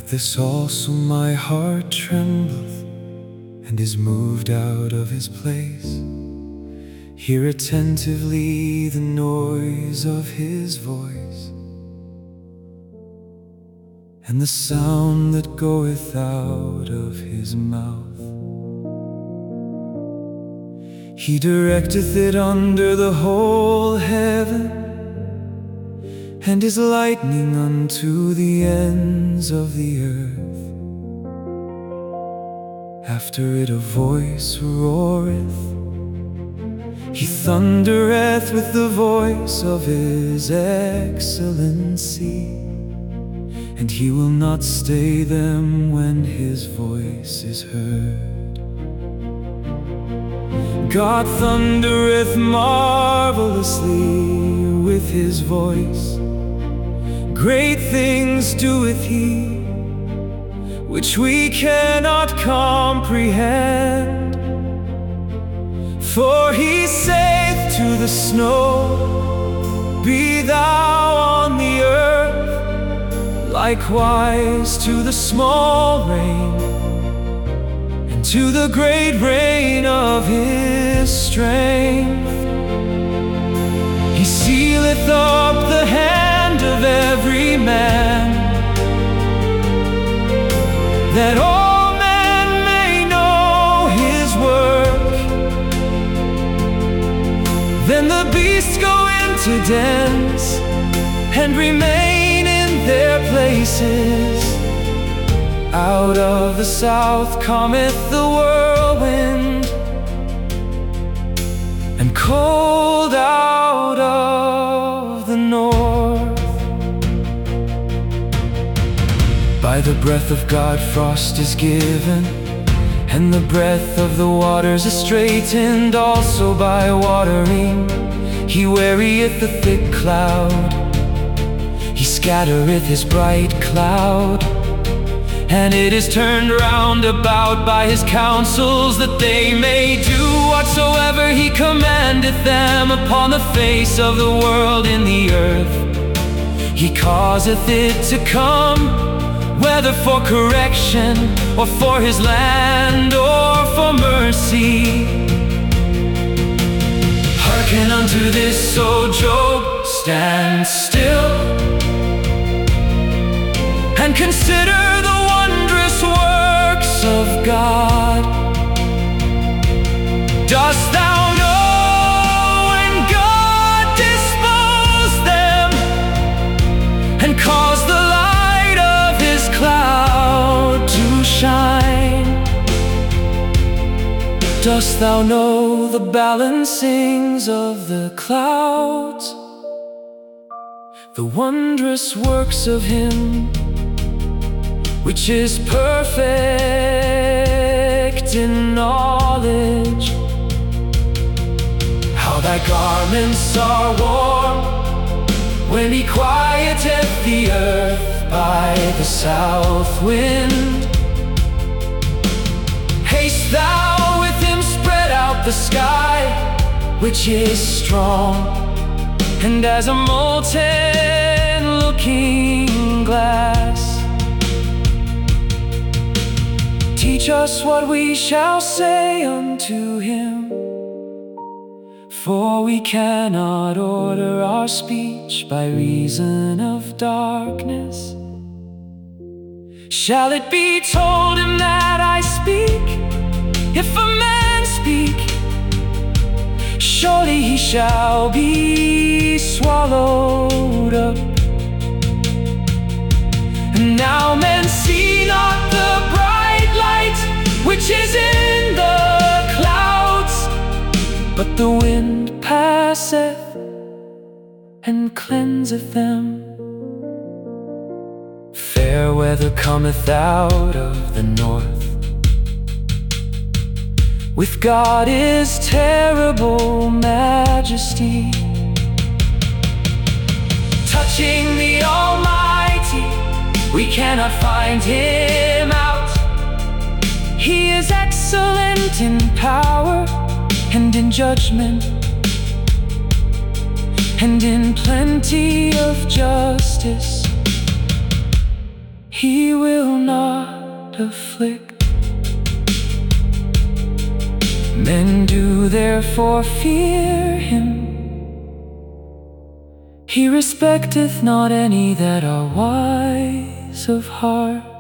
At this also my heart trembleth, and is moved out of his place. Hear attentively the noise of his voice, and the sound that goeth out of his mouth. He directeth it under the whole heaven, and is lightning unto the ends of the earth. After it a voice roareth, he thundereth with the voice of his excellency, and he will not stay them when his voice is heard. God thundereth marvelously with his voice. Great things doeth he, which we cannot comprehend. For he saith to the snow, Be thou on the earth, likewise to the small rain, and to the great rain of his strength. He sealeth up the hand of every man, that all men may know his work. Then the beasts go into dens, and remain in their places. Out of the south cometh the whirlwind, and cold out of the north. By the breath of God frost is given, and the breath of the waters is straitened. Also by watering he wearieth the thick cloud. He scattereth his bright cloud, and it is turned round about by his counsels, that they may do whatsoever he commandeth them upon the face of the world in the earth. He causeth it to come, whether for correction, or for his land, or for mercy. Hearken unto this, O Job, stand still, and consider the wondrous works of God. Dost thou know when God disposed them, and caused the light of his cloud to shine? Dost thou know the balancings of the clouds, the wondrous works of him which is perfect in knowledge? How thy garments are warm, when he quieteth the earth by the south wind. Haste thou with him, spread out the sky, which is strong, and as a molten looking glass. Teach us what we shall say unto him, for we cannot order our speech by reason of darkness. Shall it be told him that I speak? If a man speak, surely he shall be swallowed up. And now men see not the bright light which is in the clouds, but the wind passeth and cleanseth them. Fair weather cometh out of the north, with God is terrible majesty. Touching the Almighty, we cannot find him out. He is excellent in power, and in judgment, and in plenty of justice. He will not afflict. Men do therefore fear him. He respecteth not any that are wise of heart.